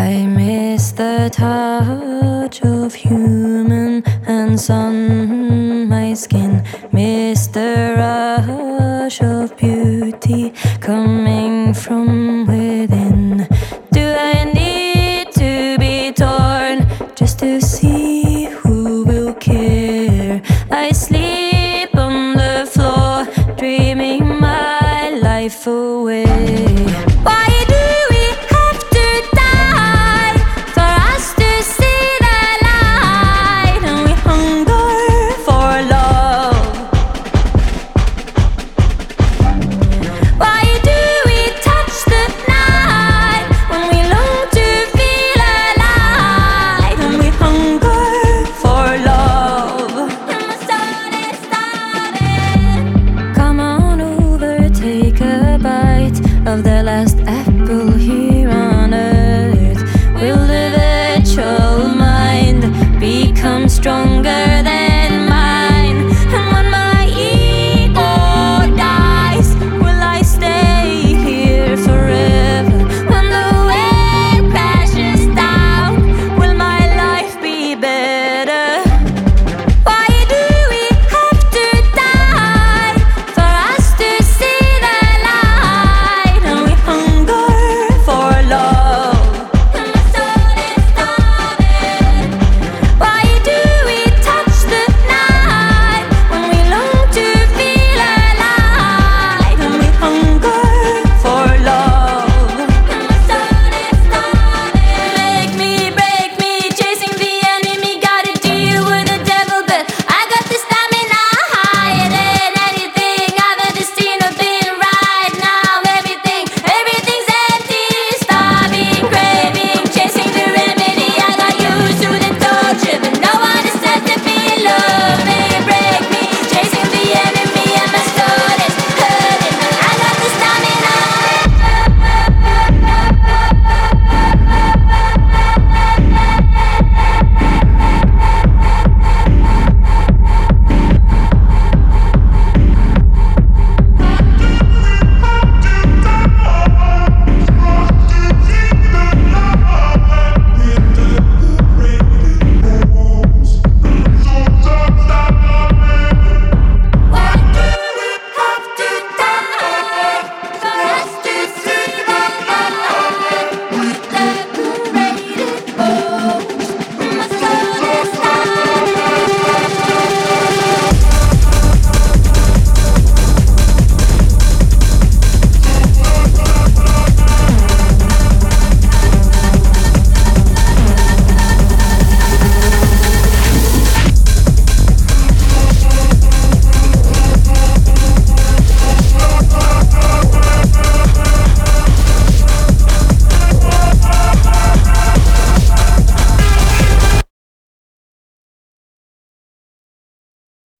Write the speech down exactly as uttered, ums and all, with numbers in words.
I miss the touch of human hands on my skin. Miss the rush of beauty coming from within. Do I need to be torn just to see who will care? I sleep on the floor, dreaming my life away.